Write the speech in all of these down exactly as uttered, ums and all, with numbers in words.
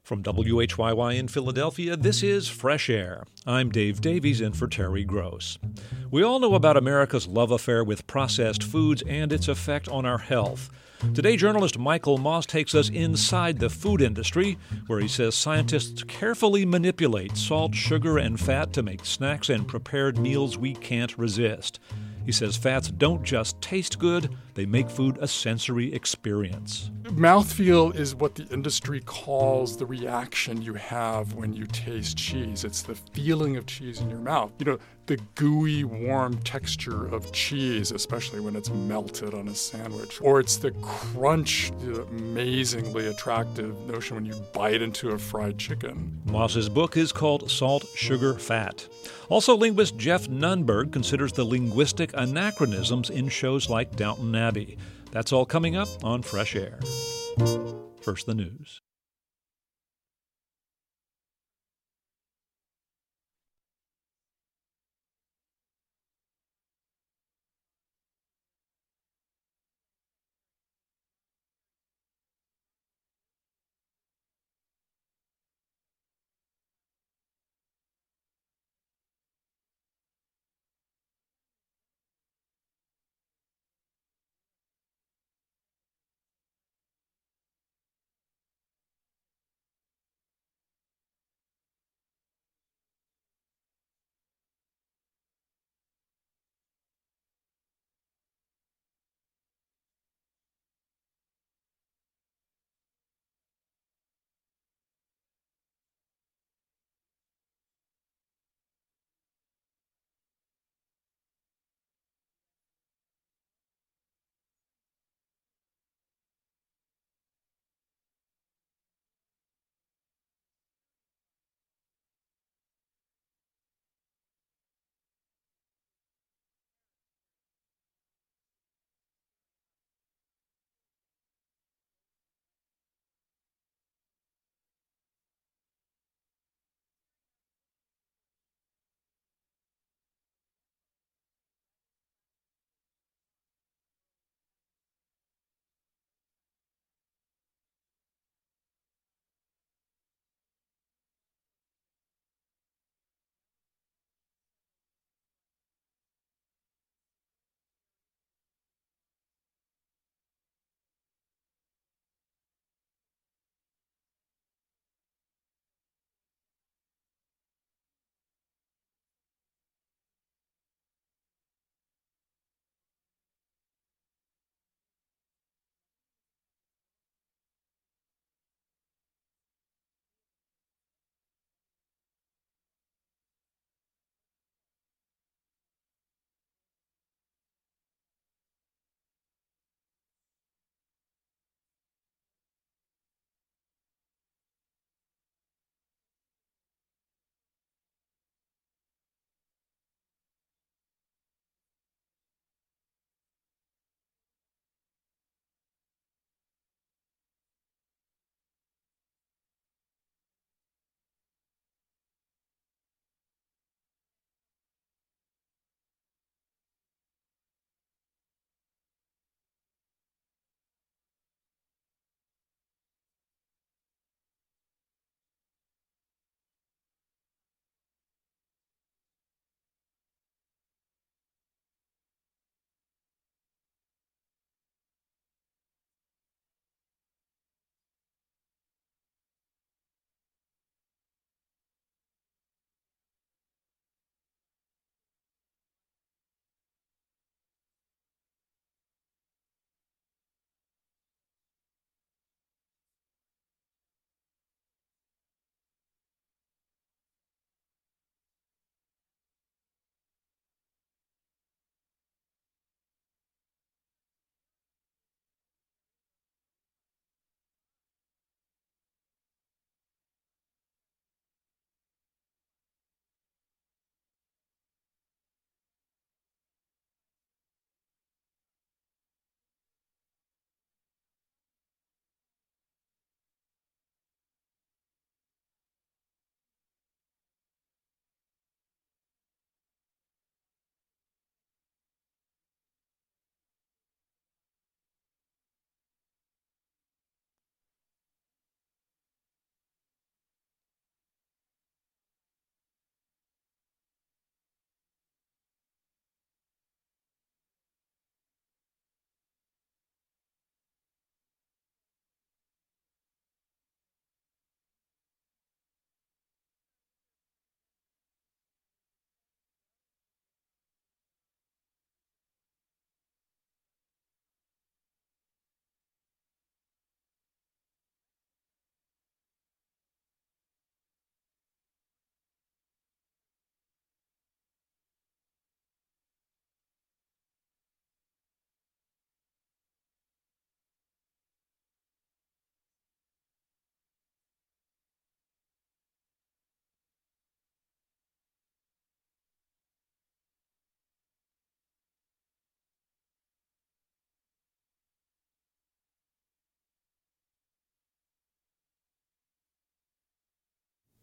From W H Y Y in Philadelphia, this is Fresh Air. I'm Dave Davies in for Terry Gross. We all know about America's love affair with processed foods and its effect on our health. Today, journalist Michael Moss takes us inside the food industry, where he says scientists carefully manipulate salt, sugar, and fat to make snacks and prepared meals we can't resist. He says fats don't just taste good, they make food a sensory experience. Mouthfeel is what the industry calls the reaction you have when you taste cheese. It's the feeling of cheese in your mouth. You know, the gooey, warm texture of cheese, especially when it's melted on a sandwich. Or it's the crunch, the amazingly attractive notion when you bite into a fried chicken. Moss's book is called Salt, Sugar, Fat. Also, linguist Jeff Nunberg considers the linguistic anachronisms in shows like Downton Abbey. That's all coming up on Fresh Air. First, the news.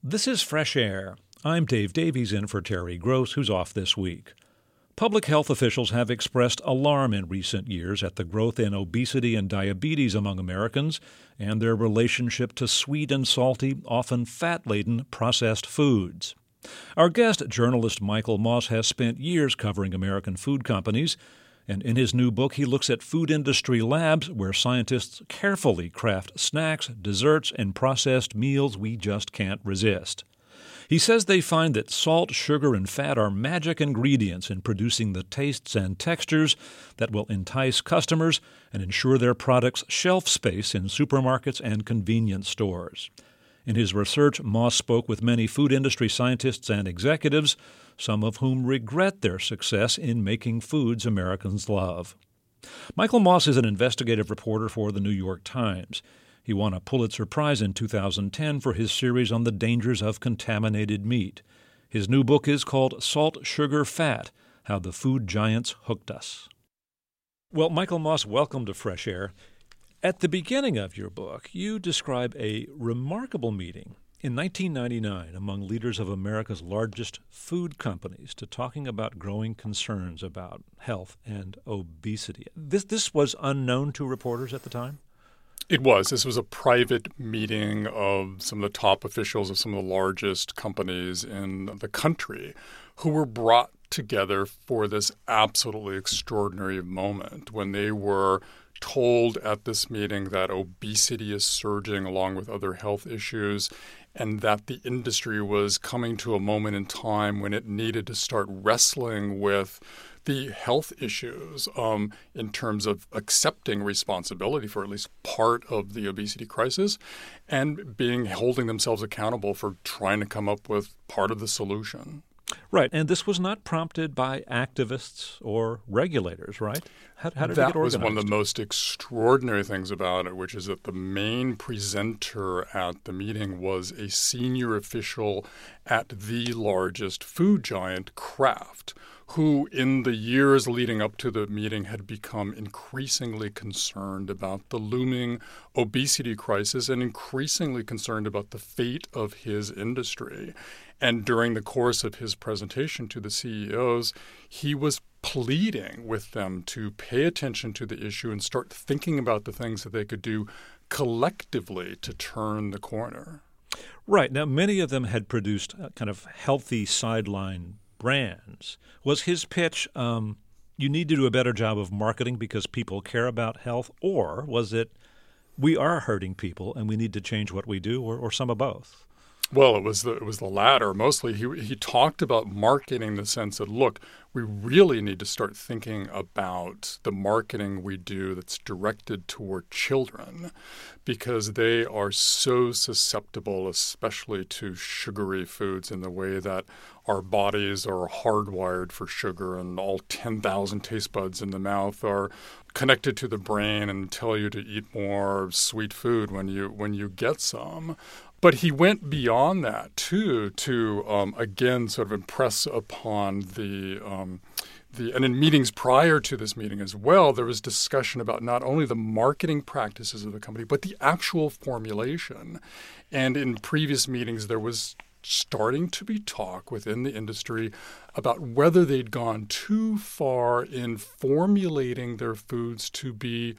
This is Fresh Air. I'm Dave Davies in for Terry Gross, who's off this week. Public health officials have expressed alarm in recent years at the growth in obesity and diabetes among Americans and their relationship to sweet and salty, often fat-laden processed foods. Our guest, journalist Michael Moss, has spent years covering American food companies, and in his new book he looks at food industry labs where scientists carefully craft snacks, desserts, and processed meals we just can't resist. He says they find that salt, sugar, and fat are magic ingredients in producing the tastes and textures that will entice customers and ensure their products' shelf space in supermarkets and convenience stores. In his research, Moss spoke with many food industry scientists and executives, some of whom regret their success in making foods Americans love. Michael Moss is an investigative reporter for the New York Times. He won a Pulitzer Prize in two thousand ten for his series on the dangers of contaminated meat. His new book is called Salt, Sugar, Fat: How the Food Giants Hooked Us. Well, Michael Moss, welcome to Fresh Air. At the beginning of your book, you describe a remarkable meeting in nineteen ninety-nine among leaders of America's largest food companies to talking about growing concerns about health and obesity. This, this was unknown to reporters at the time? It was. This was a private meeting of some of the top officials of some of the largest companies in the country who were brought together for this absolutely extraordinary moment when they were told at this meeting that obesity is surging along with other health issues and that the industry was coming to a moment in time when it needed to start wrestling with the health issues um, in terms of accepting responsibility for at least part of the obesity crisis and being holding themselves accountable for trying to come up with part of the solution. Right. And this was not prompted by activists or regulators, right? How, how did that it get organized? was one of the most extraordinary things about it, which is that the main presenter at the meeting was a senior official at the largest food giant, Kraft, who in the years leading up to the meeting had become increasingly concerned about the looming obesity crisis and increasingly concerned about the fate of his industry. And during the course of his presentation to the C E Os, he was pleading with them to pay attention to the issue and start thinking about the things that they could do collectively to turn the corner. Right. Now, many of them had produced kind of healthy sideline brands. Was his pitch, um, you need to do a better job of marketing because people care about health, or was it, we are hurting people and we need to change what we do, or, or some of both? Well, it was the it was the latter. Mostly, he he talked about marketing in the sense that, look, we really need to start thinking about the marketing we do that's directed toward children because they are so susceptible, especially to sugary foods in the way that our bodies are hardwired for sugar and all ten thousand taste buds in the mouth are connected to the brain and tell you to eat more sweet food when you when you get some. But he went beyond that, too, to, um, again, sort of impress upon the um, the and in meetings prior to this meeting as well, there was discussion about not only the marketing practices of the company, but the actual formulation. And in previous meetings, there was starting to be talk within the industry about whether they'd gone too far in formulating their foods to be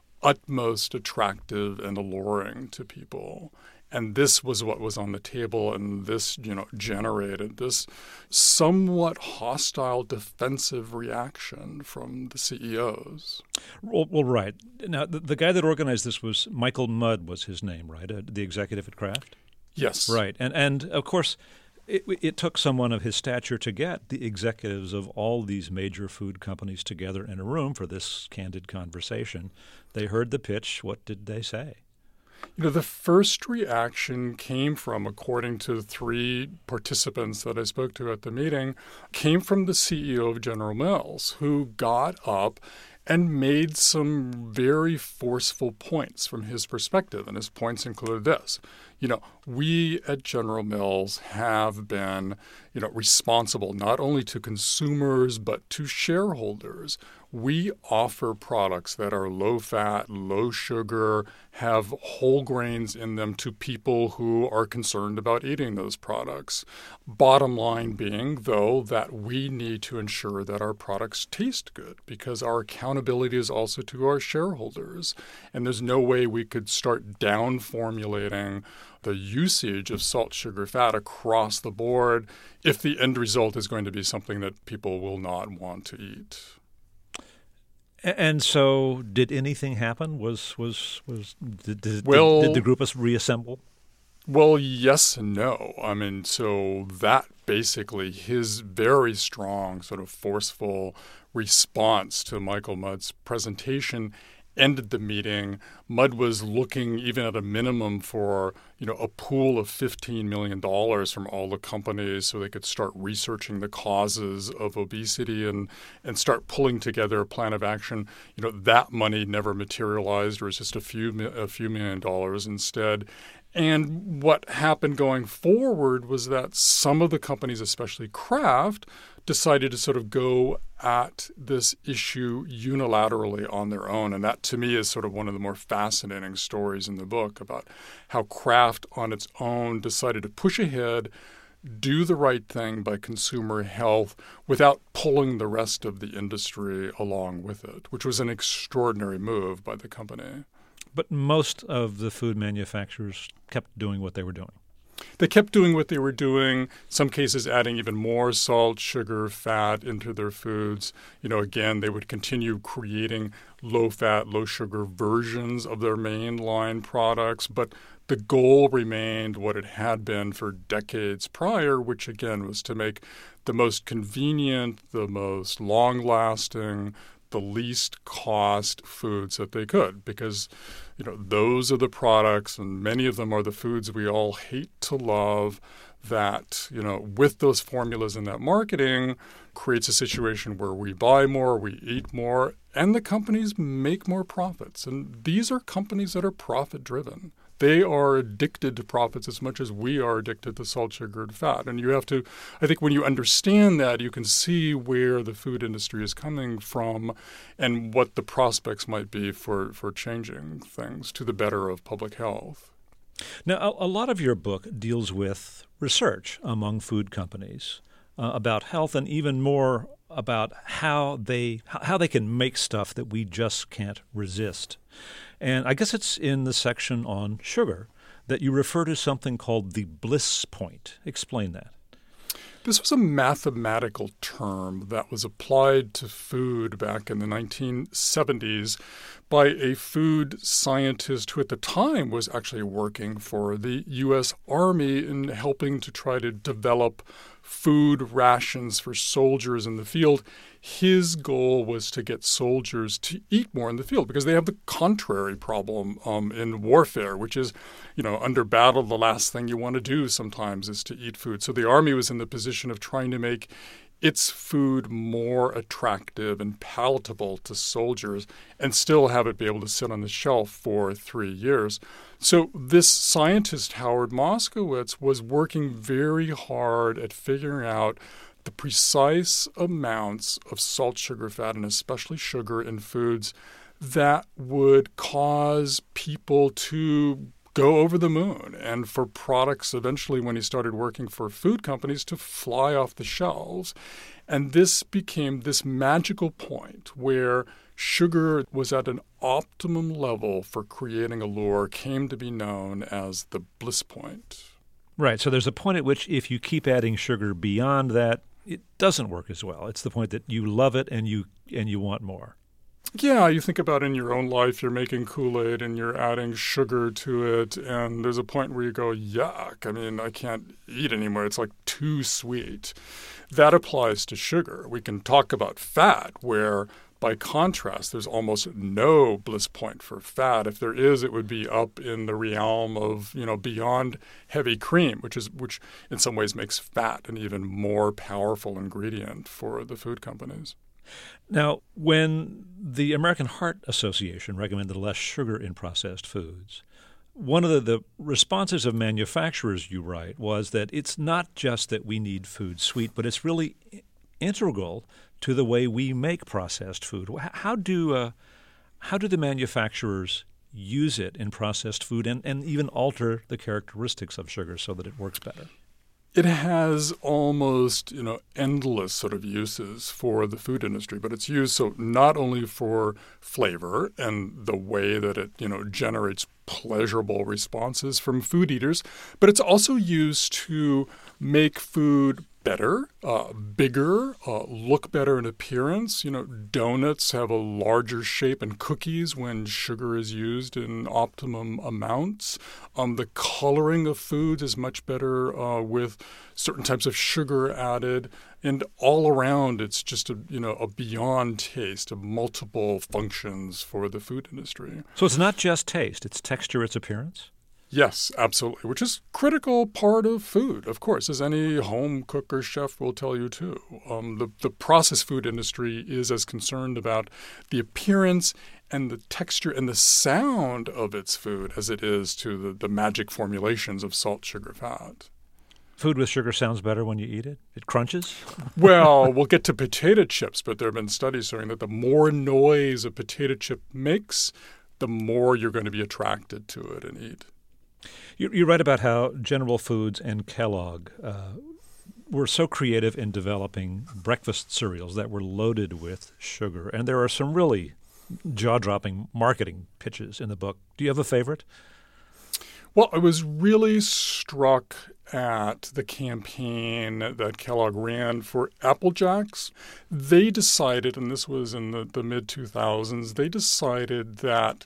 utmost attractive and alluring to people. And this was what was on the table, and this, you know, generated this somewhat hostile defensive reaction from the C E Os. Well, well right. Now, the, the guy that organized this was Michael Mudd was his name, right? Uh, the executive at Kraft? Yes. Right. And, and of course, it, it took someone of his stature to get the executives of all these major food companies together in a room for this candid conversation. They heard the pitch. What did they say? You know, the first reaction came from, according to three participants that I spoke to at the meeting, came from the C E O of General Mills, who got up and made some very forceful points from his perspective. And his points included this. You know, we at General Mills have been, you know, responsible not only to consumers but to shareholders. We offer products that are low fat, low sugar, have whole grains in them to people who are concerned about eating those products. Bottom line being, though, that we need to ensure that our products taste good because our accountability is also to our shareholders. And there's no way we could start down formulating the usage of salt, sugar, fat across the board if the end result is going to be something that people will not want to eat. And so, did anything happen? Was was was did, did, well, did, did the group us reassemble? Well, yes and no. I mean, so that basically his very strong, sort of forceful response to Michael Mudd's presentation ended the meeting. Mudd was looking even at a minimum for, you know, a pool of fifteen million dollars from all the companies so they could start researching the causes of obesity and, and start pulling together a plan of action. You know, that money never materialized. It was just a few a few million dollars instead. And what happened going forward was that some of the companies, especially Kraft, decided to sort of go at this issue unilaterally on their own. And that, to me, is sort of one of the more fascinating stories in the book about how Kraft on its own decided to push ahead, do the right thing by consumer health without pulling the rest of the industry along with it, which was an extraordinary move by the company. But most of the food manufacturers kept doing what they were doing. They kept doing what they were doing, some cases adding even more salt, sugar, fat into their foods. You know, again, they would continue creating low-fat, low-sugar versions of their mainline products. But the goal remained what it had been for decades prior, which, again, was to make the most convenient, the most long-lasting, the least cost foods that they could, because, you know, those are the products, and many of them are the foods we all hate to love, that, you know, with those formulas and that marketing creates a situation where we buy more, we eat more, and the companies make more profits. And these are companies that are profit-driven. They are addicted to profits as much as we are addicted to salt, sugar, and fat. And you have to, I think when you understand that, you can see where the food industry is coming from and what the prospects might be for, for changing things to the better of public health. Now, a, a lot of your book deals with research among food companies uh, about health and even more about how they how they can make stuff that we just can't resist. And I guess it's in the section on sugar that you refer to something called the bliss point. Explain that. This was a mathematical term that was applied to food back in the nineteen seventies by a food scientist who at the time was actually working for the U S Army in helping to try to develop food rations for soldiers in the field. His goal was to get soldiers to eat more in the field because they have the contrary problem um, in warfare, which is, you know, under battle, the last thing you want to do sometimes is to eat food. So the Army was in the position of trying to make its food more attractive and palatable to soldiers and still have it be able to sit on the shelf for three years. So this scientist, Howard Moskowitz, was working very hard at figuring out the precise amounts of salt, sugar, fat, and especially sugar in foods that would cause people to go over the moon and for products eventually, when he started working for food companies, to fly off the shelves. And this became this magical point where sugar was at an optimum level for creating allure, came to be known as the bliss point. Right. So there's a point at which if you keep adding sugar beyond that, it doesn't work as well. It's the point that you love it and you and you want more. Yeah, you think about in your own life, you're making Kool-Aid and you're adding sugar to it, and there's a point where you go, yuck, I mean, I can't eat anymore. It's like too sweet. That applies to sugar. We can talk about fat, where by contrast, there's almost no bliss point for fat. If there is, it would be up in the realm of, you know, beyond heavy cream, which is which in some ways makes fat an even more powerful ingredient for the food companies. Now, when the American Heart Association recommended less sugar in processed foods, one of the, the responses of manufacturers, you write, was that it's not just that we need food sweet, but it's really integral to the way we make processed food. How do uh, how do the manufacturers use it in processed food and, and even alter the characteristics of sugar so that it works better? It has almost, you know, endless sort of uses for the food industry, but it's used so not only for flavor and the way that it, you know, generates pleasurable responses from food eaters, but it's also used to make food better, uh, bigger, uh, look better in appearance. You know, donuts have a larger shape and cookies when sugar is used in optimum amounts. Um, the coloring of foods is much better uh, with certain types of sugar added. And all around, it's just a, you know, a beyond taste of multiple functions for the food industry. So it's not just taste, it's texture, it's appearance? Yes, absolutely, which is a critical part of food, of course, as any home cook or chef will tell you too. Um, the, the processed food industry is as concerned about the appearance and the texture and the sound of its food as it is to the, the magic formulations of salt, sugar, fat. Food with sugar sounds better when you eat it? It crunches? Well, we'll get to potato chips, but there have been studies showing that the more noise a potato chip makes, the more you're going to be attracted to it and eat. You, you write about how General Foods and Kellogg uh, were so creative in developing breakfast cereals that were loaded with sugar. And there are some really jaw-dropping marketing pitches in the book. Do you have a favorite? Well, I was really struck at the campaign that Kellogg ran for Apple Jacks. They decided, and this was in the, the mid two thousands, they decided that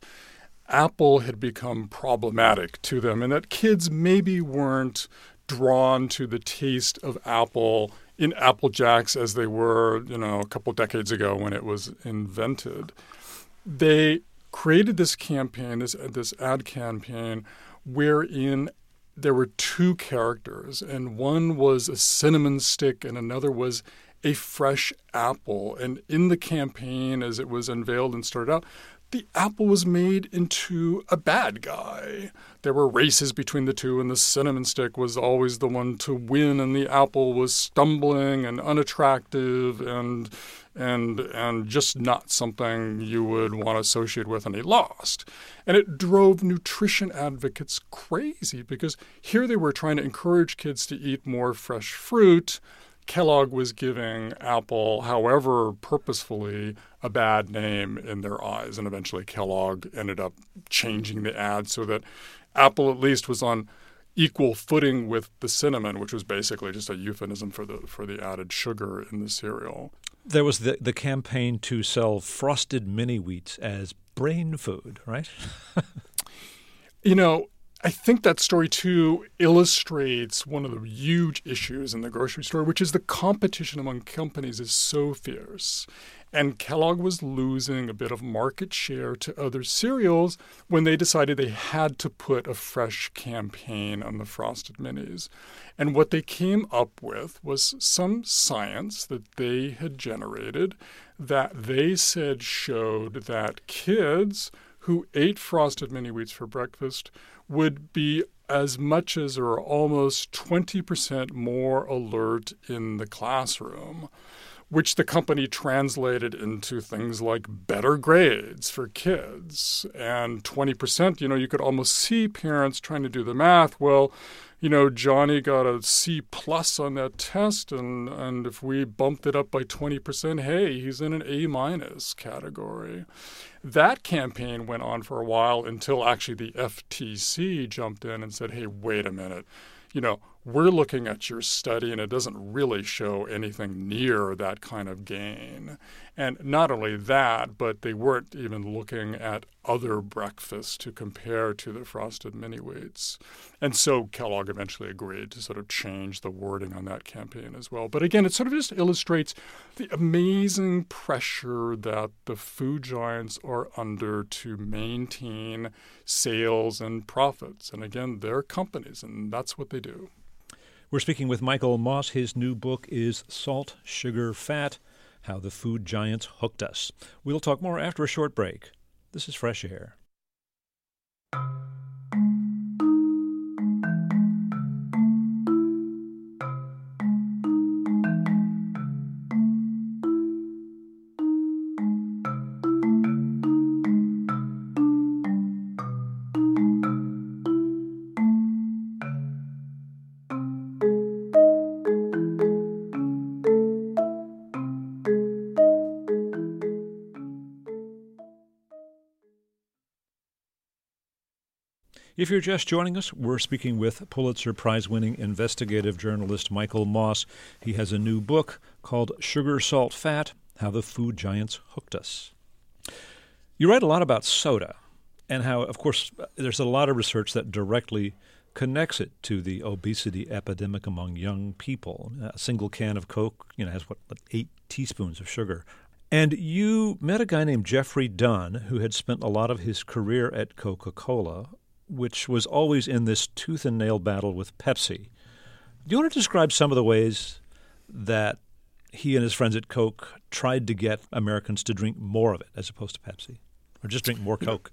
Apple had become problematic to them and that kids maybe weren't drawn to the taste of apple in Apple Jacks as they were, you know, a couple decades ago when it was invented. They created this campaign, this, this ad campaign, wherein there were two characters, and one was a cinnamon stick and another was a fresh apple. And in the campaign, as it was unveiled and started out, the apple was made into a bad guy. There were races between the two, and the cinnamon stick was always the one to win, and the apple was stumbling and unattractive and and and just not something you would want to associate with, and he lost. And it drove nutrition advocates crazy because here they were trying to encourage kids to eat more fresh fruit. Kellogg was giving Apple, however purposefully, a bad name in their eyes. And eventually Kellogg ended up changing the ad so that Apple at least was on equal footing with the cinnamon, which was basically just a euphemism for the for the added sugar in the cereal. There was the, the campaign to sell Frosted Mini Wheats as brain food, right? You know, I think that story, too, illustrates one of the huge issues in the grocery store, which is the competition among companies is so fierce. And Kellogg was losing a bit of market share to other cereals when they decided they had to put a fresh campaign on the Frosted Minis. And what they came up with was some science that they had generated that they said showed that kids who ate Frosted Mini Wheats for breakfast would be as much as or almost twenty percent more alert in the classroom, which the company translated into things like better grades for kids. And twenty percent, you know, you could almost see parents trying to do the math. Well, you know, Johnny got a C plus on that test, and, and if we bumped it up by twenty percent, hey, he's in an A minus category. That campaign went on for a while until actually the F T C jumped in and said, hey, wait a minute. You know, we're looking at your study and it doesn't really show anything near that kind of gain. And not only that, but they weren't even looking at other breakfasts to compare to the Frosted Mini Wheats. And so Kellogg eventually agreed to sort of change the wording on that campaign as well. But again, it sort of just illustrates the amazing pressure that the food giants are under to maintain sales and profits. And again, they're companies, and that's what they do. We're speaking with Michael Moss. His new book is Salt, Sugar, Fat: How the Food Giants Hooked Us. We'll talk more after a short break. This is Fresh Air. If you're just joining us, we're speaking with Pulitzer Prize-winning investigative journalist Michael Moss. He has a new book called Sugar, Salt, Fat: How the Food Giants Hooked Us. You write a lot about soda and how, of course, there's a lot of research that directly connects it to the obesity epidemic among young people. A single can of Coke, you know, has what, eight teaspoons of sugar. And you met a guy named Jeffrey Dunn who had spent a lot of his career at Coca-Cola, which was always in this tooth and nail battle with Pepsi. Do you want to describe some of the ways that he and his friends at Coke tried to get Americans to drink more of it as opposed to Pepsi, or just drink more Coke?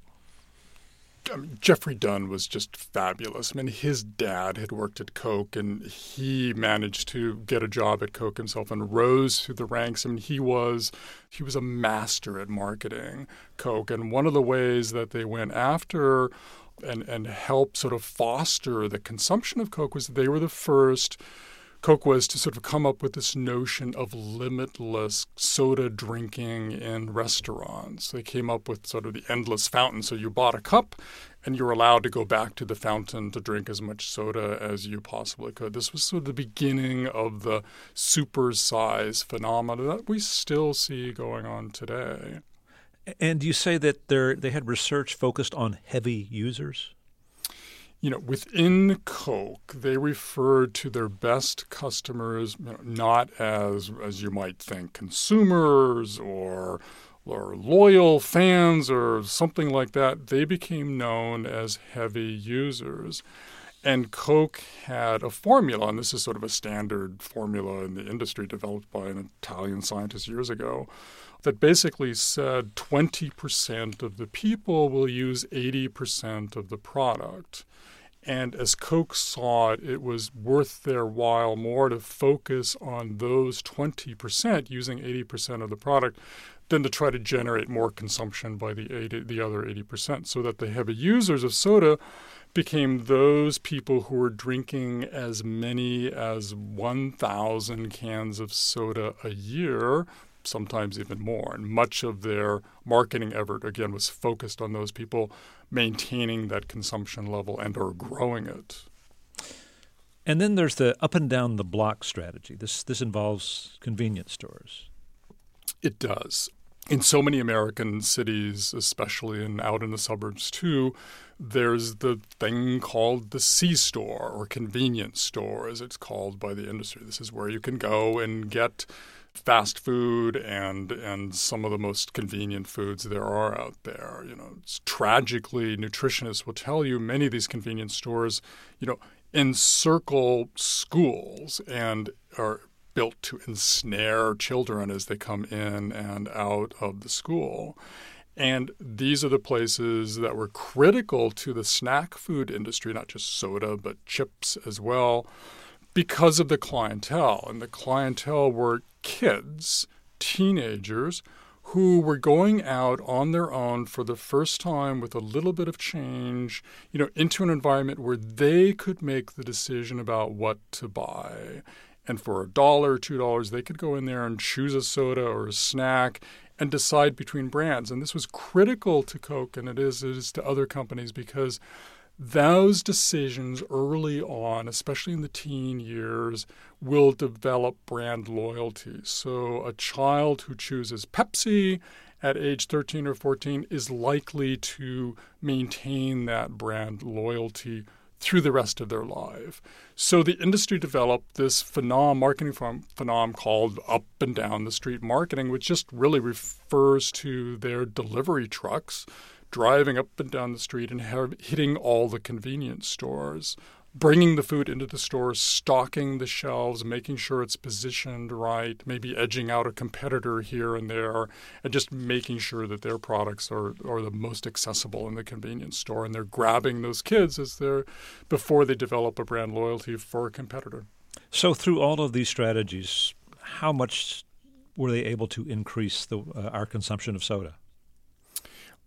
I mean, Jeffrey Dunn was just fabulous. I mean, his dad had worked at Coke, and he managed to get a job at Coke himself and rose through the ranks. I mean, he was he was a master at marketing Coke. And one of the ways that they went after and, and helped sort of foster the consumption of Coke was they were the first Coke was to sort of come up with this notion of limitless soda drinking in restaurants. They came up with sort of the endless fountain. So you bought a cup and you were allowed to go back to the fountain to drink as much soda as you possibly could. This was sort of the beginning of the supersize phenomena that we still see going on today. And you say that they they had research focused on heavy users? You know, within Coke, they referred to their best customers, you know, not as, as you might think, consumers or or loyal fans or something like that. They became known as heavy users. And Coke had a formula, and this is sort of a standard formula in the industry developed by an Italian scientist years ago, that basically said twenty percent of the people will use eighty percent of the product. And as Coke saw it, it was worth their while more to focus on those twenty percent using eighty percent of the product than to try to generate more consumption by the eighty, the other eighty percent, so that the heavy users of soda became those people who were drinking as many as one thousand cans of soda a year, sometimes even more. And much of their marketing effort, again, was focused on those people maintaining that consumption level and or growing it. And then there's the up and down the block strategy. This this involves convenience stores. It does. In so many American cities, especially and out in the suburbs too, there's the thing called the C-store or convenience store, as it's called by the industry. This is where you can go and get fast food and and some of the most convenient foods there are out there. You know, it's tragically, nutritionists will tell you many of these convenience stores, you know, encircle schools and are built to ensnare children as they come in and out of the school. And these are the places that were critical to the snack food industry, not just soda, but chips as well, because of the clientele. And the clientele were kids, teenagers, who were going out on their own for the first time with a little bit of change, you know, into an environment where they could make the decision about what to buy. And for a dollar or two dollars, they could go in there and choose a soda or a snack and decide between brands. And this was critical to Coke, and it is, it is to other companies, because those decisions early on, especially in the teen years, will develop brand loyalty. So a child who chooses Pepsi at age thirteen or fourteen is likely to maintain that brand loyalty through the rest of their life. So the industry developed this phenom, marketing phenom called up and down the street marketing, which just really refers to their delivery trucks driving up and down the street and have, hitting all the convenience stores, bringing the food into the stores, stocking the shelves, making sure it's positioned right, maybe edging out a competitor here and there, and just making sure that their products are, are the most accessible in the convenience store. And they're grabbing those kids as they're before they develop a brand loyalty for a competitor. So through all of these strategies, how much were they able to increase the, uh, our consumption of soda?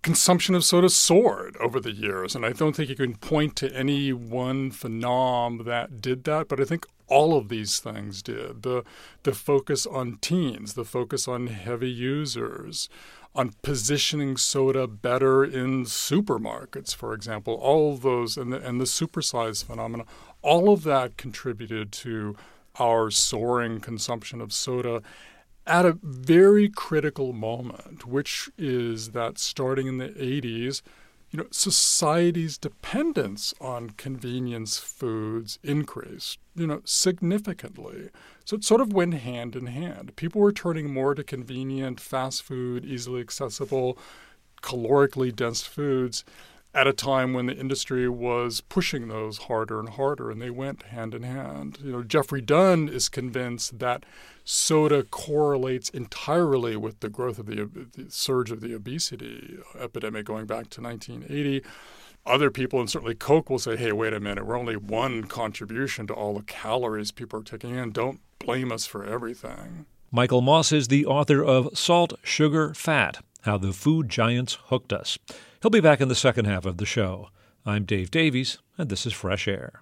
consumption of soda soared over the years. And I don't think you can point to any one phenom that did that, but I think all of these things did. The, the focus on teens, the focus on heavy users, on positioning soda better in supermarkets, for example, all of those, and the, and the supersize phenomena, all of that contributed to our soaring consumption of soda at a very critical moment, which is that starting in the eighties, you know, society's dependence on convenience foods increased, you know, significantly. So it sort of went hand in hand. People were turning more to convenient, fast food, easily accessible, calorically dense foods at a time when the industry was pushing those harder and harder, and they went hand in hand. You know, Jeffrey Dunn is convinced that soda correlates entirely with the growth of the, the surge of the obesity epidemic going back to nineteen eighty. Other people, and certainly Coke, will say, hey, wait a minute, we're only one contribution to all the calories people are taking in. Don't blame us for everything. Michael Moss is the author of Salt, Sugar, Fat, How the Food Giants Hooked Us. He'll be back in the second half of the show. I'm Dave Davies, and this is Fresh Air.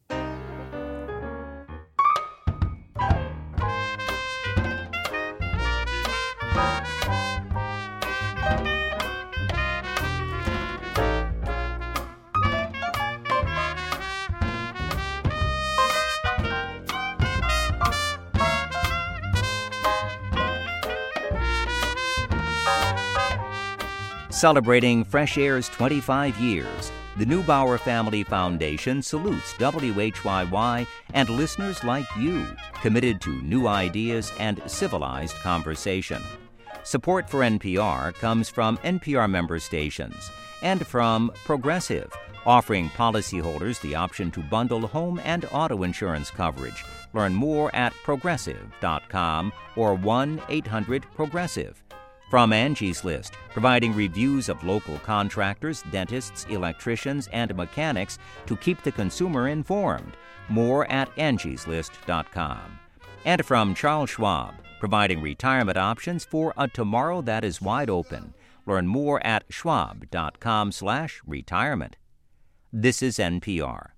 Celebrating Fresh Air's twenty-five years, the Neubauer Family Foundation salutes W H Y Y and listeners like you, committed to new ideas and civilized conversation. Support for N P R comes from N P R member stations and from Progressive, offering policyholders the option to bundle home and auto insurance coverage. Learn more at progressive dot com or one eight hundred progressive. From Angie's List, providing reviews of local contractors, dentists, electricians, and mechanics to keep the consumer informed. More at angies list dot com. And from Charles Schwab, providing retirement options for a tomorrow that is wide open. Learn more at schwab dot com slash retirement. This is N P R.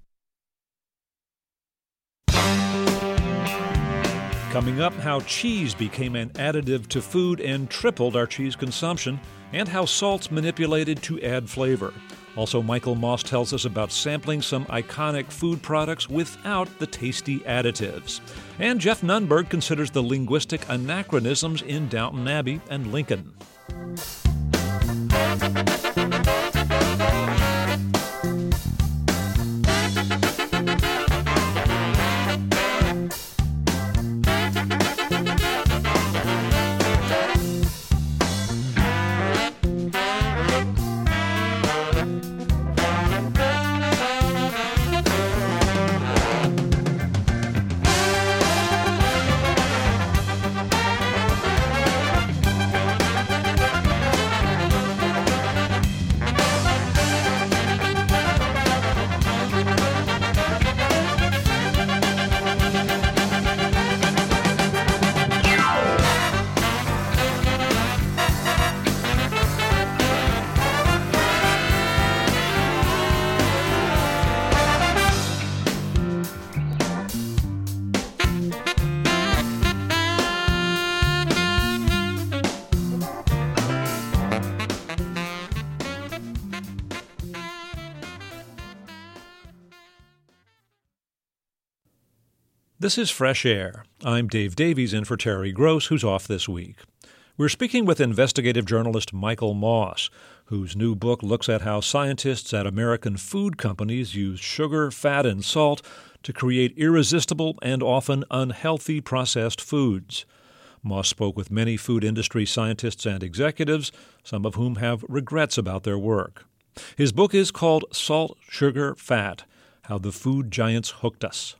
Coming up, how cheese became an additive to food and tripled our cheese consumption, and how salt's manipulated to add flavor. Also, Michael Moss tells us about sampling some iconic food products without the tasty additives. And Jeff Nunberg considers the linguistic anachronisms in Downton Abbey and Lincoln. This is Fresh Air. I'm Dave Davies in for Terry Gross, who's off this week. We're speaking with investigative journalist Michael Moss, whose new book looks at how scientists at American food companies use sugar, fat, and salt to create irresistible and often unhealthy processed foods. Moss spoke with many food industry scientists and executives, some of whom have regrets about their work. His book is called Salt, Sugar, Fat, How the Food Giants Hooked Us.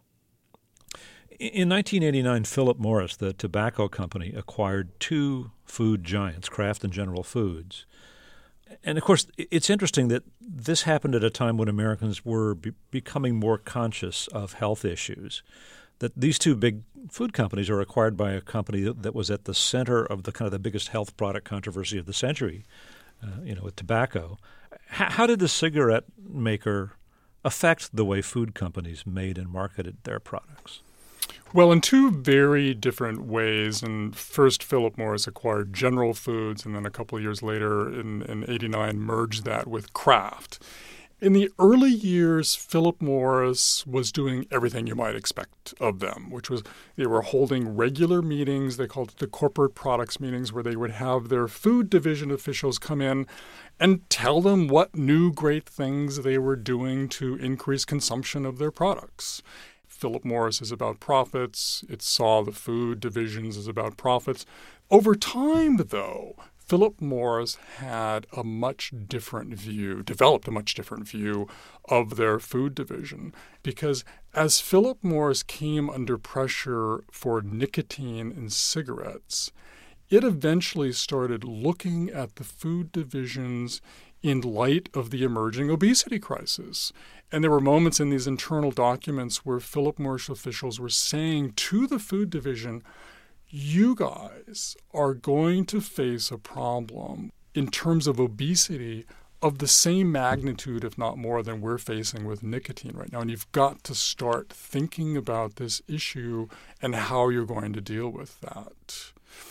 In nineteen eighty-nine, Philip Morris, the tobacco company, acquired two food giants, Kraft and General Foods. And, of course, it's interesting that this happened at a time when Americans were be- becoming more conscious of health issues, that these two big food companies are acquired by a company that was at the center of the kind of the biggest health product controversy of the century uh, you know, with tobacco. H- how did the cigarette maker affect the way food companies made and marketed their products? Well, in two very different ways. And first, Philip Morris acquired General Foods, and then a couple of years later, in, in eighty-nine, merged that with Kraft. In the early years, Philip Morris was doing everything you might expect of them, which was they were holding regular meetings. They called it the corporate products meetings, where they would have their food division officials come in and tell them what new great things they were doing to increase consumption of their products. Philip Morris is about profits. It saw the food divisions as about profits. Over time, though, Philip Morris had a much different view, developed a much different view of their food division, because as Philip Morris came under pressure for nicotine in cigarettes, it eventually started looking at the food divisions in light of the emerging obesity crisis. And there were moments in these internal documents where Philip Morris officials were saying to the food division, you guys are going to face a problem in terms of obesity of the same magnitude, if not more, than we're facing with nicotine right now. And you've got to start thinking about this issue and how you're going to deal with that.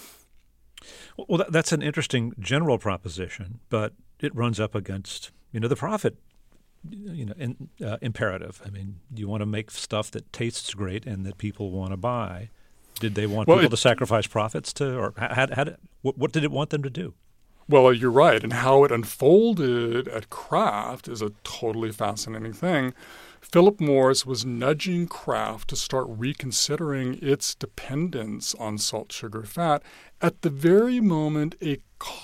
Well, that's an interesting general proposition, but it runs up against, you know, the profit, you know, in, uh, imperative. I mean, you want to make stuff that tastes great and that people want to buy. Did they want well, people it, to sacrifice profits to, or how, how did, what, what did it want them to do? Well, you're right. And how it unfolded at Kraft is a totally fascinating thing. Philip Morris was nudging Kraft to start reconsidering its dependence on salt, sugar, fat at the very moment a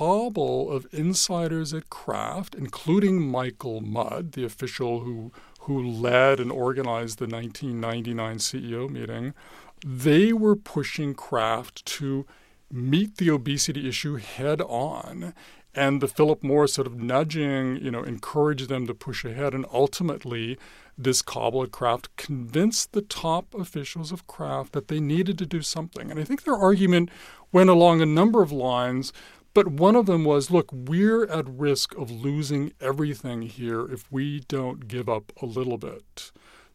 cabal of insiders at Kraft, including Michael Mudd, the official who who led and organized the nineteen ninety-nine C E O meeting, they were pushing Kraft to meet the obesity issue head on. And the Philip Morris sort of nudging, you know, encouraged them to push ahead. And ultimately, this cabal at Kraft convinced the top officials of Kraft that they needed to do something. And I think their argument went along a number of lines, but one of them was, look, we're at risk of losing everything here if we don't give up a little bit.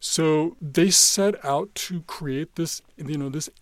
So they set out to create this, you know, this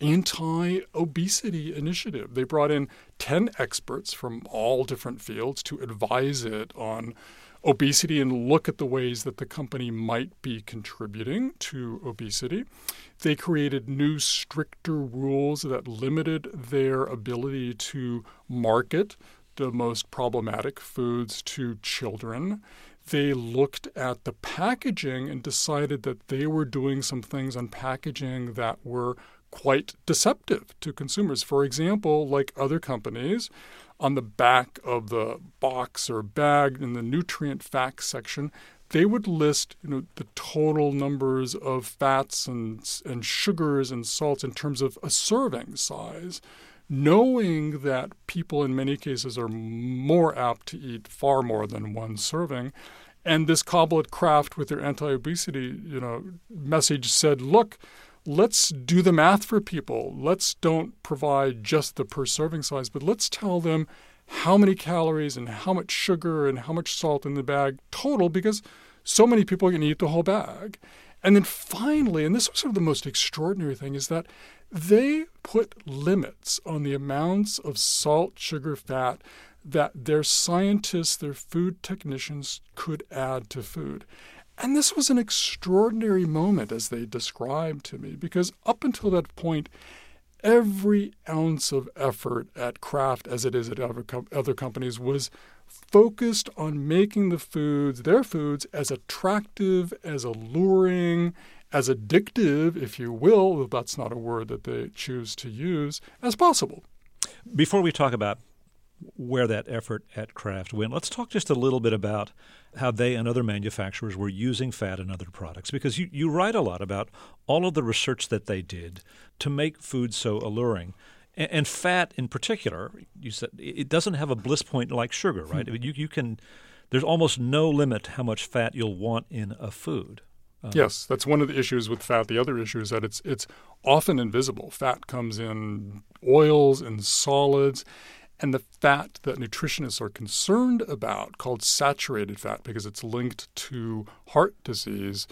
anti-obesity initiative. They brought in ten experts from all different fields to advise it on obesity and look at the ways that the company might be contributing to obesity. They created new, stricter rules that limited their ability to market the most problematic foods to children. They looked at the packaging and decided that they were doing some things on packaging that were quite deceptive to consumers. For example, like other companies, on the back of the box or bag in the nutrient facts section, they would list, you know, the total numbers of fats and, and sugars and salts in terms of a serving size, knowing that people in many cases are more apt to eat far more than one serving. And this cabal at Kraft with their anti-obesity, you know, message said, look, let's do the math for people. Let's don't provide just the per serving size, but let's tell them how many calories and how much sugar and how much salt in the bag total, because so many people are going to eat the whole bag. And then finally, and this was sort of the most extraordinary thing, is that they put limits on the amounts of salt, sugar, fat that their scientists, their food technicians could add to food. And this was an extraordinary moment, as they described to me, because up until that point, every ounce of effort at Kraft, as it is at other, co- other companies, was focused on making the foods, their foods, as attractive, as alluring, as addictive, if you will, though that's not a word that they choose to use, as possible. Before we talk about where that effort at Kraft went, let's talk just a little bit about how they and other manufacturers were using fat in other products, because you, you write a lot about all of the research that they did to make food so alluring. And, and fat in particular, you said it doesn't have a bliss point like sugar, right? Mm-hmm. I mean, you, you can, there's almost no limit how much fat you'll want in a food. Um, yes, that's one of the issues with fat. The other issue is that it's it's often invisible. Fat comes in oils and solids. And the fat that nutritionists are concerned about, called saturated fat because it's linked to heart disease,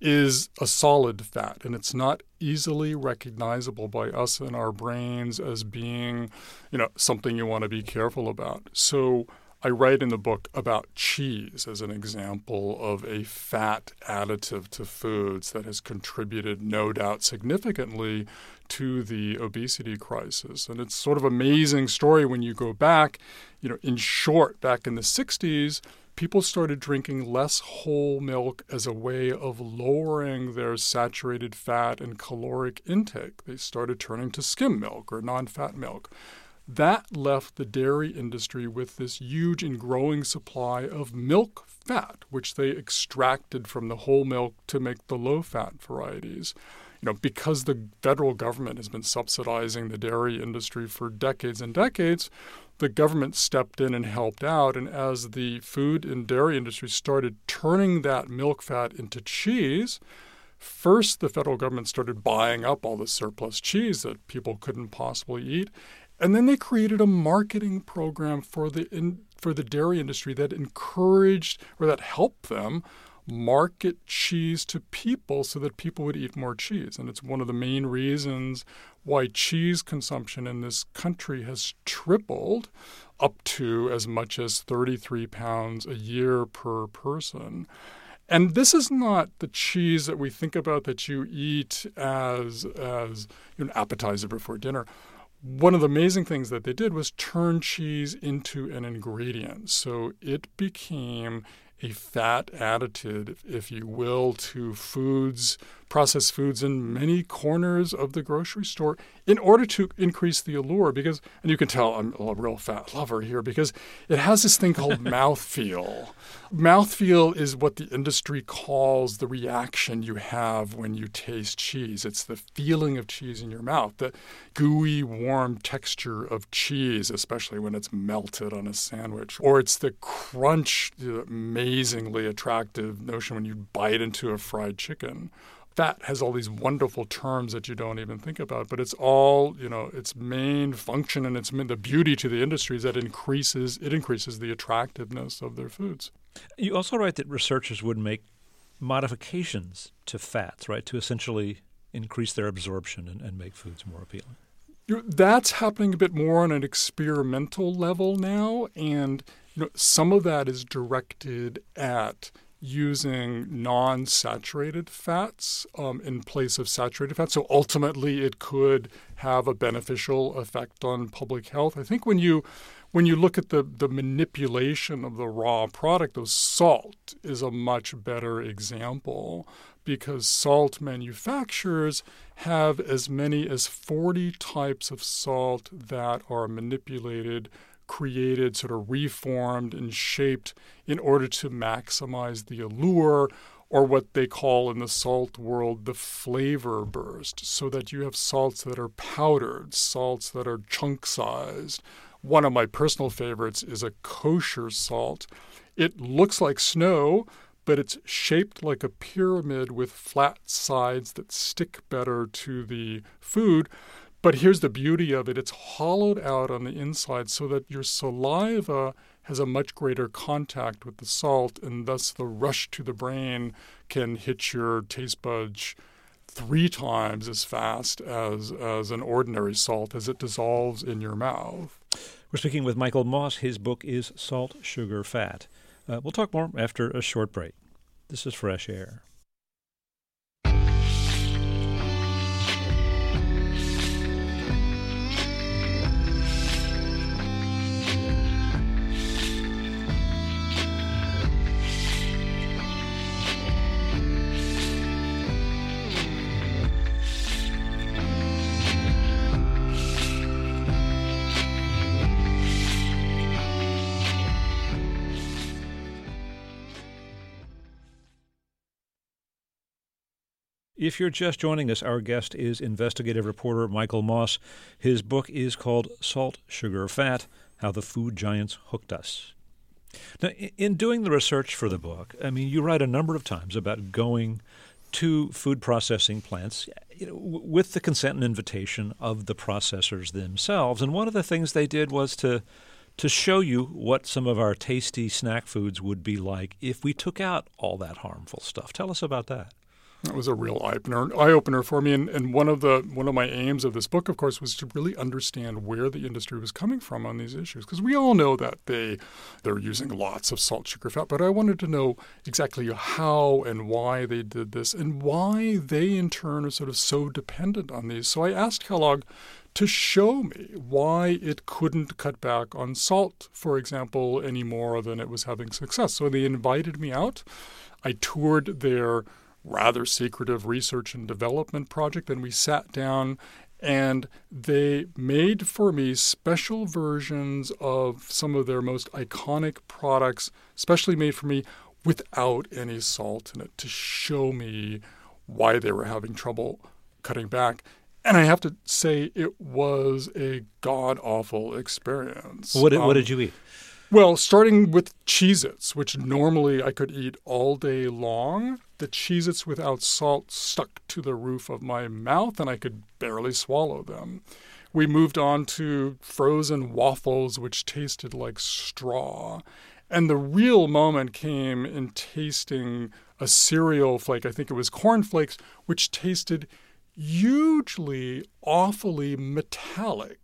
is a solid fat, and it's not easily recognizable by us in our brains as being, you know, something you want to be careful about. So I write in the book about cheese as an example of a fat additive to foods that has contributed, no doubt, significantly to the obesity crisis. And it's sort of an amazing story when you go back. You know, in short, back in the sixties, people started drinking less whole milk as a way of lowering their saturated fat and caloric intake. They started turning to skim milk or non-fat milk. That left the dairy industry with this huge and growing supply of milk fat, which they extracted from the whole milk to make the low-fat varieties. You know, because the federal government has been subsidizing the dairy industry for decades and decades, the government stepped in and helped out. And as the food and dairy industry started turning that milk fat into cheese, first the federal government started buying up all the surplus cheese that people couldn't possibly eat. And then they created a marketing program for the in, for the dairy industry that encouraged or that helped them market cheese to people so that people would eat more cheese. And it's one of the main reasons why cheese consumption in this country has tripled up to as much as thirty-three pounds a year per person. And this is not the cheese that we think about that you eat as, as an appetizer before dinner. One of the amazing things that they did was turn cheese into an ingredient. So it became a fat additive, if you will, to foods, processed foods in many corners of the grocery store in order to increase the allure. Because, and you can tell I'm a real fat lover here, because it has this thing called mouthfeel. Mouthfeel is what the industry calls the reaction you have when you taste cheese. It's the feeling of cheese in your mouth, the gooey, warm texture of cheese, especially when it's melted on a sandwich. Or it's the crunch, the amazingly attractive notion when you bite into a fried chicken. Fat has all these wonderful terms that you don't even think about, but it's all, you know, its main function and its the beauty to the industry is that it increases, it increases the attractiveness of their foods. You also write that researchers would make modifications to fats, right, to essentially increase their absorption and, and make foods more appealing. That's happening a bit more on an experimental level now, and you know, some of that is directed at using non-saturated fats um, in place of saturated fats. So ultimately, it could have a beneficial effect on public health. I think when you when you look at the, the manipulation of the raw product, though, salt is a much better example, because salt manufacturers have as many as forty types of salt that are manipulated, created, sort of reformed and shaped in order to maximize the allure, or what they call in the salt world the flavor burst, so that you have salts that are powdered, salts that are chunk-sized. One of my personal favorites is a kosher salt. It looks like snow, but it's shaped like a pyramid with flat sides that stick better to the food. But here's the beauty of it. It's hollowed out on the inside so that your saliva has a much greater contact with the salt, and thus the rush to the brain can hit your taste buds three times as fast as, as an ordinary salt as it dissolves in your mouth. We're speaking with Michael Moss. His book is Salt, Sugar, Fat. Uh, we'll talk more after a short break. This is Fresh Air. If you're just joining us, our guest is investigative reporter Michael Moss. His book is called Salt, Sugar, Fat: How the Food Giants Hooked Us. Now, in doing the research for the book, I mean, you write a number of times about going to food processing plants, you know, with the consent and invitation of the processors themselves. And one of the things they did was to to show you what some of our tasty snack foods would be like if we took out all that harmful stuff. Tell us about that. That was a real eye-opener, eye-opener for me. And, and one of the one of my aims of this book, of course, was to really understand where the industry was coming from on these issues. Because we all know that they, they're using lots of salt, sugar, fat. But I wanted to know exactly how and why they did this and why they, in turn, are sort of so dependent on these. So I asked Kellogg to show me why it couldn't cut back on salt, for example, any more than it was having success. So they invited me out. I toured their rather secretive research and development project. Then we sat down and they made for me special versions of some of their most iconic products, specially made for me without any salt in it, to show me why they were having trouble cutting back. And I have to say, it was a god-awful experience. What did, um, what did you eat? Well, starting with Cheez-Its, which normally I could eat all day long, the Cheez-Its without salt stuck to the roof of my mouth and I could barely swallow them. We moved on to frozen waffles, which tasted like straw. And the real moment came in tasting a cereal flake, I think it was Corn Flakes, which tasted hugely, awfully metallic.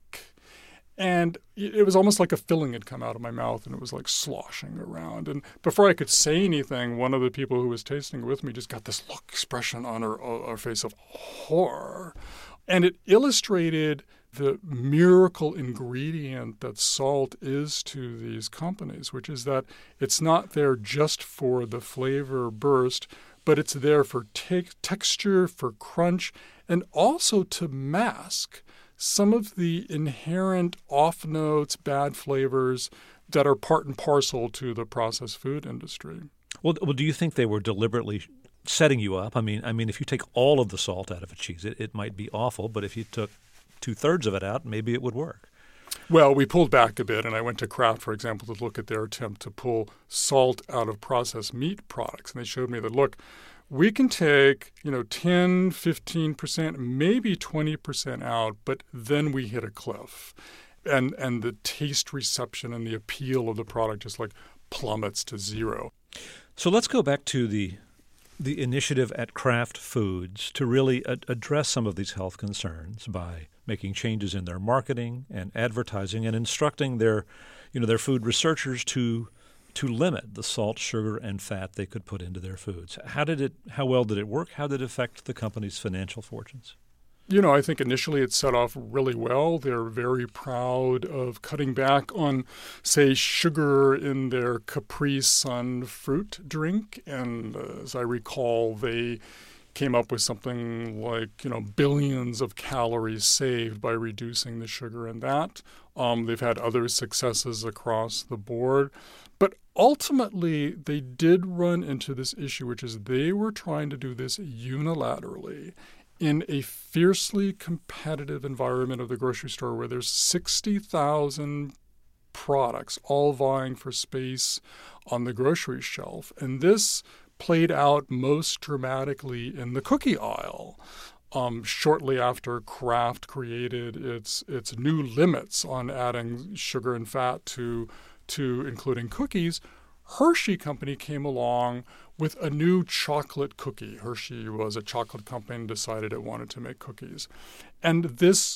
And it was almost like a filling had come out of my mouth and it was like sloshing around. And before I could say anything, one of the people who was tasting it with me just got this look expression on her, her face of horror. And it illustrated the miracle ingredient that salt is to these companies, which is that it's not there just for the flavor burst, but it's there for te- texture, for crunch, and also to mask some of the inherent off notes, bad flavors that are part and parcel to the processed food industry. Well, well, do you think they were deliberately setting you up? I mean, I mean, if you take all of the salt out of a cheese, it, it might be awful, but if you took two-thirds of it out, maybe it would work. Well, we pulled back a bit, and I went to Kraft, for example, to look at their attempt to pull salt out of processed meat products. And they showed me that, look, we can take, you know, ten, fifteen percent, maybe twenty percent out, but then we hit a cliff. And and the taste reception and the appeal of the product just like plummets to zero. So let's go back to the the initiative at Kraft Foods to really a- address some of these health concerns by making changes in their marketing and advertising and instructing their, you know, their food researchers to to limit the salt, sugar, and fat they could put into their foods. How did it? How well did it work? How did it affect the company's financial fortunes? You know, I think initially it set off really well. They're very proud of cutting back on, say, sugar in their Capri Sun fruit drink. And uh, as I recall, they came up with something like, you know, billions of calories saved by reducing the sugar in that. Um, they've had other successes across the board. But ultimately, they did run into this issue, which is they were trying to do this unilaterally in a fiercely competitive environment of the grocery store where there's sixty thousand products all vying for space on the grocery shelf. And this played out most dramatically in the cookie aisle. Um, shortly after Kraft created its its new limits on adding sugar and fat to to including cookies, Hershey Company came along with a new chocolate cookie. Hershey was a chocolate company and decided it wanted to make cookies. And this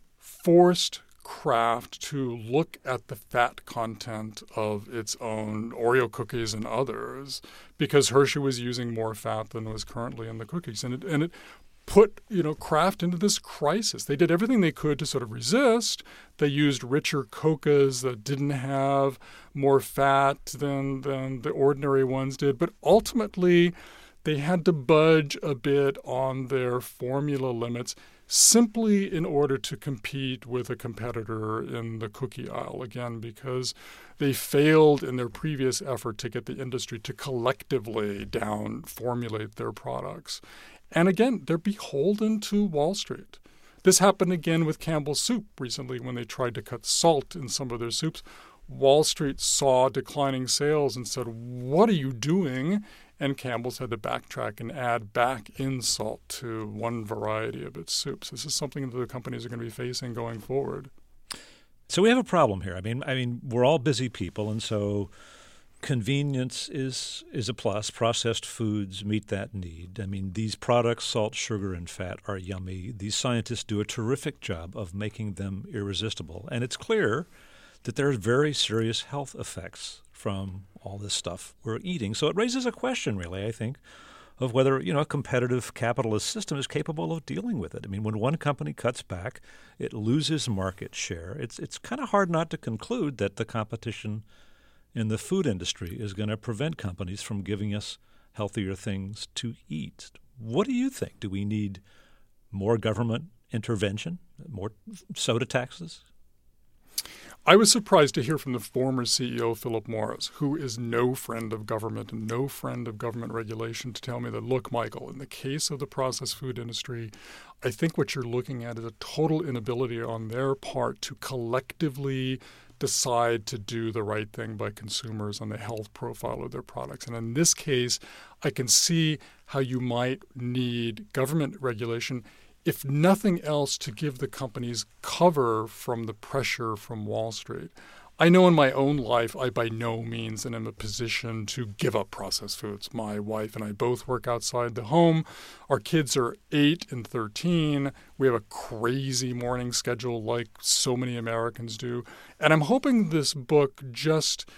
forced Kraft to look at the fat content of its own Oreo cookies and others because Hershey was using more fat than was currently in the cookies. And it, and it put, you know, Kraft into this crisis. They did everything they could to sort of resist. They used richer cocas that didn't have more fat than, than the ordinary ones did. But ultimately, they had to budge a bit on their formula limits simply in order to compete with a competitor in the cookie aisle, again, because they failed in their previous effort to get the industry to collectively down formulate their products. And again, they're beholden to Wall Street. This happened again with Campbell's Soup recently when they tried to cut salt in some of their soups. Wall Street saw declining sales and said, "What are you doing?" and Campbell's had to backtrack and add back in salt to one variety of its soups. This is something that the companies are going to be facing going forward. So we have a problem here. I mean, I mean, we're all busy people, and so convenience is is a plus. Processed foods meet that need. I mean, these products, salt, sugar, and fat, are yummy. These scientists do a terrific job of making them irresistible. And it's clear that there are very serious health effects from all this stuff we're eating. So it raises a question, really, I think, of whether, you know, a competitive capitalist system is capable of dealing with it. I mean, when one company cuts back, it loses market share. It's it's kind of hard not to conclude that the competition in the food industry is going to prevent companies from giving us healthier things to eat. What do you think? Do we need more government intervention, more soda taxes? I was surprised to hear from the former C E O, Philip Morris, who is no friend of government and no friend of government regulation, to tell me that, look, Michael, in the case of the processed food industry, I think what you're looking at is a total inability on their part to collectively decide to do the right thing by consumers on the health profile of their products. And in this case, I can see how you might need government regulation, if nothing else, to give the companies cover from the pressure from Wall Street. I know in my own life, I by no means am in a position to give up processed foods. My wife and I both work outside the home. Our kids are eight and thirteen. We have a crazy morning schedule like so many Americans do. And I'm hoping this book just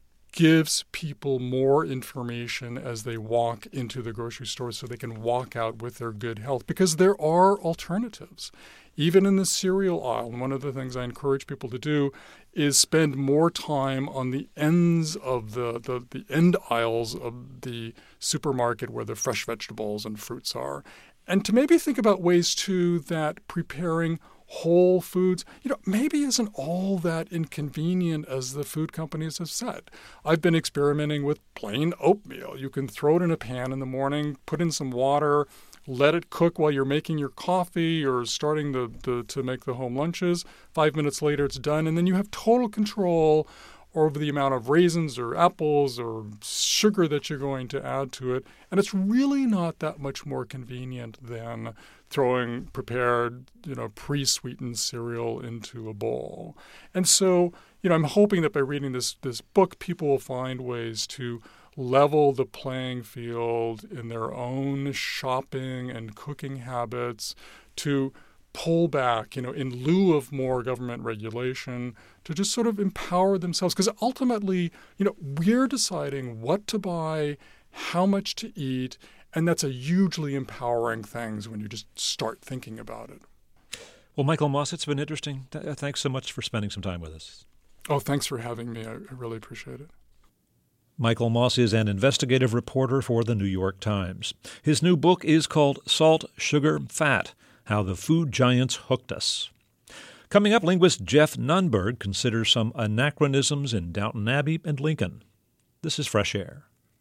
gives people more information as they walk into the grocery store so they can walk out with their good health, because there are alternatives. Even in the cereal aisle, and one of the things I encourage people to do is spend more time on the ends of the, the, the end aisles of the supermarket where the fresh vegetables and fruits are, and to maybe think about ways, too, that preparing whole foods, you know, maybe isn't all that inconvenient as the food companies have said. I've been experimenting with plain oatmeal. You can throw it in a pan in the morning, put in some water, let it cook while you're making your coffee or starting the, the, to make the home lunches. Five minutes later, it's done. And then you have total control over the amount of raisins or apples or sugar that you're going to add to it. And it's really not that much more convenient than throwing prepared, you know, pre-sweetened cereal into a bowl. And so, you know, I'm hoping that by reading this this book, people will find ways to level the playing field in their own shopping and cooking habits, to pull back, you know, in lieu of more government regulation, to just sort of empower themselves. Because ultimately, you know, we're deciding what to buy, how much to eat, and that's a hugely empowering thing when you just start thinking about it. Well, Michael Moss, it's been interesting. Th- thanks so much for spending some time with us. Oh, thanks for having me. I, I really appreciate it. Michael Moss is an investigative reporter for the New York Times. His new book is called Salt, Sugar, Fat: How the Food Giants Hooked Us. Coming up, linguist Jeff Nunberg considers some anachronisms in Downton Abbey and Lincoln. This is Fresh Air.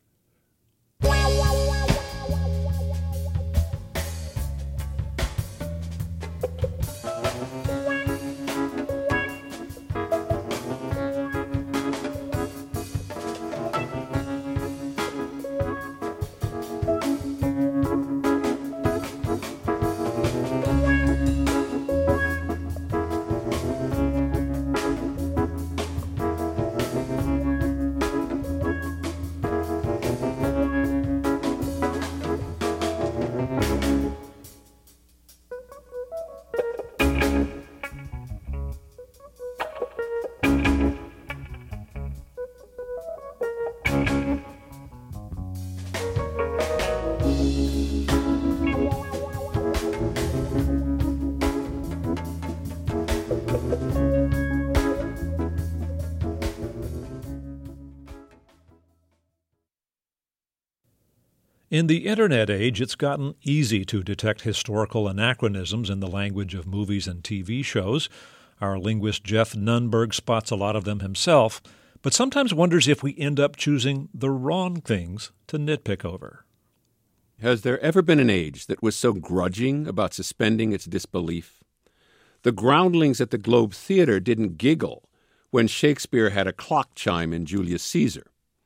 In the Internet age, it's gotten easy to detect historical anachronisms in the language of movies and T V shows. Our linguist Jeff Nunberg spots a lot of them himself, but sometimes wonders if we end up choosing the wrong things to nitpick over. Has there ever been an age that was so grudging about suspending its disbelief? The groundlings at the Globe Theatre didn't giggle when Shakespeare had a clock chime in Julius Caesar.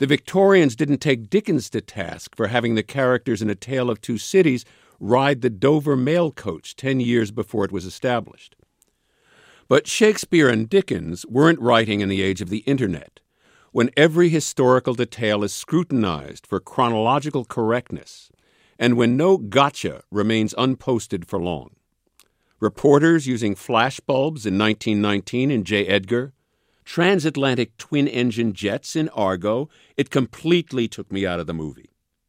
The Victorians didn't take Dickens to task for having the characters in A Tale of Two Cities ride the Dover mail coach ten years before it was established. But Shakespeare and Dickens weren't writing in the age of the Internet, when every historical detail is scrutinized for chronological correctness, and when no gotcha remains unposted for long. Reporters using flashbulbs in nineteen nineteen in J. Edgar, transatlantic twin-engine jets in Argo, it completely took me out of the movie.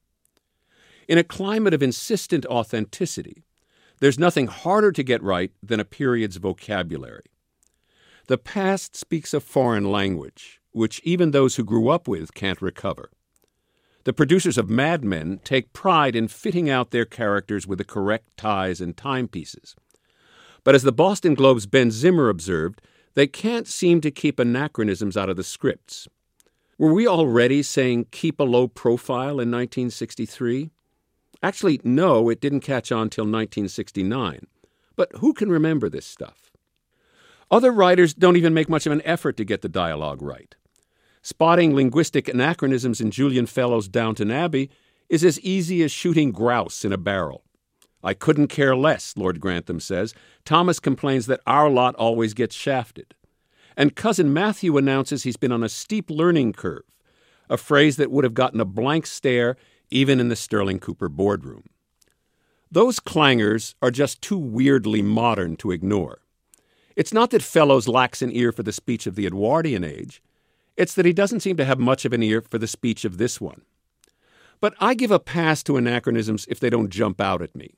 In a climate of insistent authenticity, there's nothing harder to get right than a period's vocabulary. The past speaks a foreign language, which even those who grew up with can't recover. The producers of Mad Men take pride in fitting out their characters with the correct ties and timepieces. But as the Boston Globe's Ben Zimmer observed, they can't seem to keep anachronisms out of the scripts. Were we already saying keep a low profile in nineteen sixty-three? Actually, no, it didn't catch on till nineteen sixty-nine. But who can remember this stuff? Other writers don't even make much of an effort to get the dialogue right. Spotting linguistic anachronisms in Julian Fellowes' Downton Abbey is as easy as shooting grouse in a barrel. I couldn't care less, Lord Grantham says. Thomas complains that our lot always gets shafted. And Cousin Matthew announces he's been on a steep learning curve, a phrase that would have gotten a blank stare even in the Sterling Cooper boardroom. Those clangers are just too weirdly modern to ignore. It's not that Fellowes lacks an ear for the speech of the Edwardian age. It's that he doesn't seem to have much of an ear for the speech of this one. But I give a pass to anachronisms if they don't jump out at me.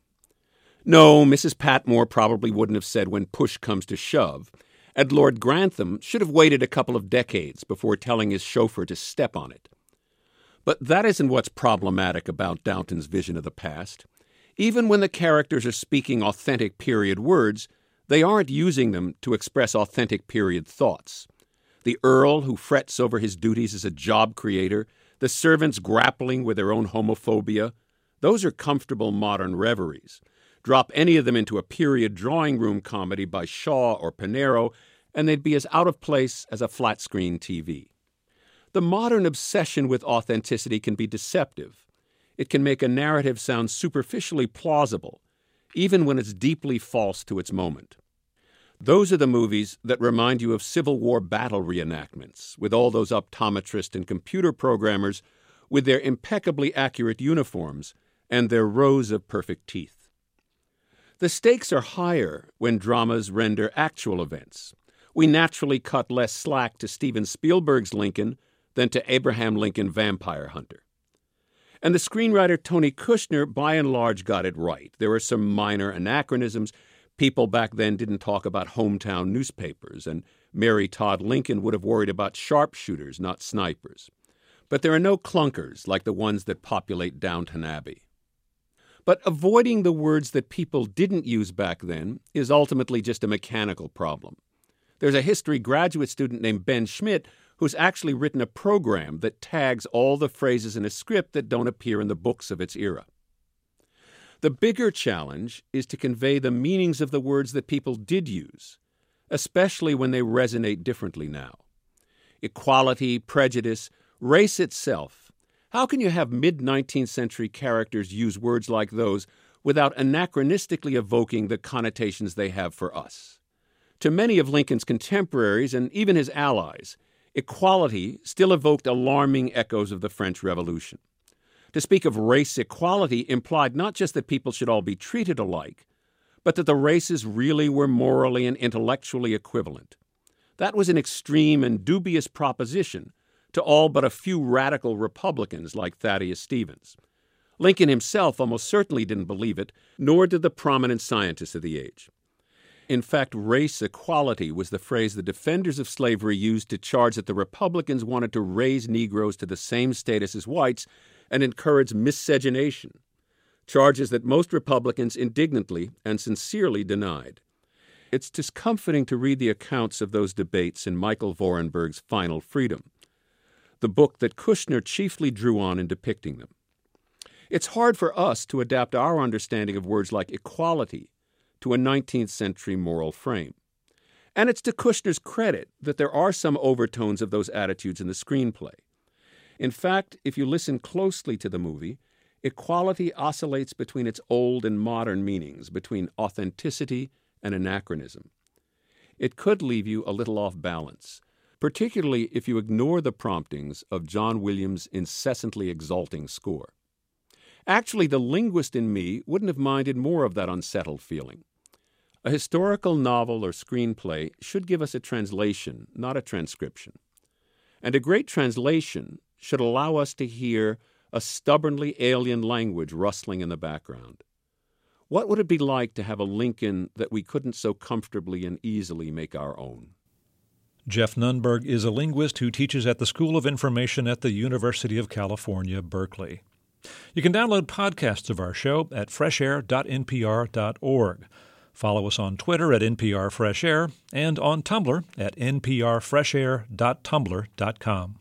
No, Missus Patmore probably wouldn't have said when push comes to shove, and Lord Grantham should have waited a couple of decades before telling his chauffeur to step on it. But that isn't what's problematic about Downton's vision of the past. Even when the characters are speaking authentic period words, they aren't using them to express authentic period thoughts. The Earl who frets over his duties as a job creator, the servants grappling with their own homophobia, those are comfortable modern reveries. Drop any of them into a period drawing room comedy by Shaw or Pinero, and they'd be as out of place as a flat-screen T V. The modern obsession with authenticity can be deceptive. It can make a narrative sound superficially plausible, even when it's deeply false to its moment. Those are the movies that remind you of Civil War battle reenactments, with all those optometrists and computer programmers with their impeccably accurate uniforms and their rows of perfect teeth. The stakes are higher when dramas render actual events. We naturally cut less slack to Steven Spielberg's Lincoln than to Abraham Lincoln Vampire Hunter. And the screenwriter Tony Kushner, by and large, got it right. There were some minor anachronisms. People back then didn't talk about hometown newspapers, and Mary Todd Lincoln would have worried about sharpshooters, not snipers. But there are no clunkers like the ones that populate Downton Abbey. But avoiding the words that people didn't use back then is ultimately just a mechanical problem. There's a history graduate student named Ben Schmidt who's actually written a program that tags all the phrases in a script that don't appear in the books of its era. The bigger challenge is to convey the meanings of the words that people did use, especially when they resonate differently now. Equality, prejudice, race itself. How can you have mid-nineteenth century characters use words like those without anachronistically evoking the connotations they have for us? To many of Lincoln's contemporaries and even his allies, equality still evoked alarming echoes of the French Revolution. To speak of race equality implied not just that people should all be treated alike, but that the races really were morally and intellectually equivalent. That was an extreme and dubious proposition to all but a few radical Republicans like Thaddeus Stevens. Lincoln himself almost certainly didn't believe it, nor did the prominent scientists of the age. In fact, race equality was the phrase the defenders of slavery used to charge that the Republicans wanted to raise Negroes to the same status as whites and encourage miscegenation, charges that most Republicans indignantly and sincerely denied. It's discomforting to read the accounts of those debates in Michael Vorenberg's Final Freedom, the book that Kushner chiefly drew on in depicting them. It's hard for us to adapt our understanding of words like equality to a nineteenth century moral frame. And it's to Kushner's credit that there are some overtones of those attitudes in the screenplay. In fact, if you listen closely to the movie, equality oscillates between its old and modern meanings, between authenticity and anachronism. It could leave you a little off balance, particularly if you ignore the promptings of John Williams' incessantly exalting score. Actually, the linguist in me wouldn't have minded more of that unsettled feeling. A historical novel or screenplay should give us a translation, not a transcription. And a great translation should allow us to hear a stubbornly alien language rustling in the background. What would it be like to have a Lincoln that we couldn't so comfortably and easily make our own? Jeff Nunberg is a linguist who teaches at the School of Information at the University of California, Berkeley. You can download podcasts of our show at fresh air dot n p r dot org. Follow us on Twitter at N P R Fresh Air and on Tumblr at n p r fresh air dot tumblr dot com.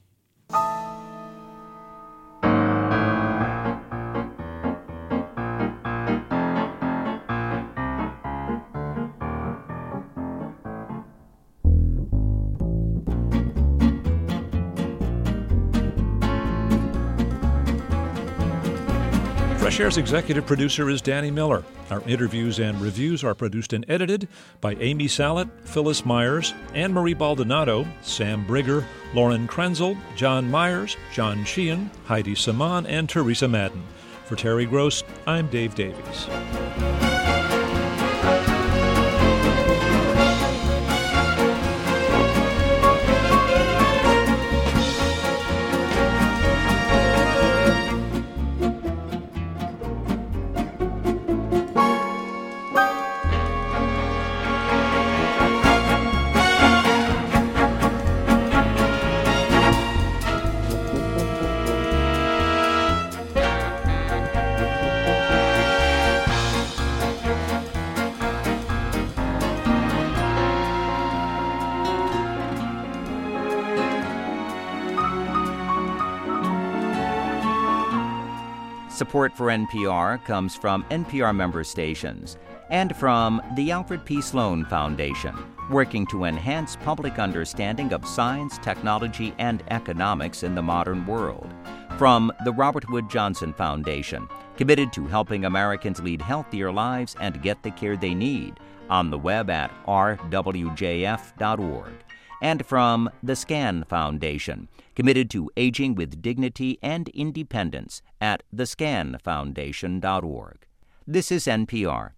Fresh Air's executive producer is Danny Miller. Our interviews and reviews are produced and edited by Amy Sallet, Phyllis Myers, Anne-Marie Baldonado, Sam Brigger, Lauren Krenzel, John Myers, John Sheehan, Heidi Saman, and Teresa Madden. For Terry Gross, I'm Dave Davies. Support for N P R comes from N P R member stations and from the Alfred P. Sloan Foundation, working to enhance public understanding of science, technology, and economics in the modern world. From the Robert Wood Johnson Foundation, committed to helping Americans lead healthier lives and get the care they need, on the web at r w j f dot org. And from the SCAN Foundation, committed to aging with dignity and independence at the scan foundation dot org. This is N P R.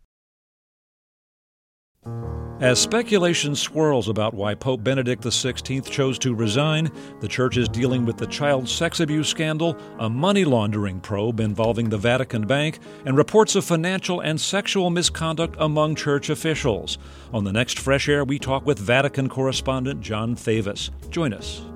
As speculation swirls about why Pope Benedict the sixteenth chose to resign, the Church is dealing with the child sex abuse scandal, a money laundering probe involving the Vatican Bank, and reports of financial and sexual misconduct among Church officials. On the next Fresh Air, we talk with Vatican correspondent John Thavis. Join us.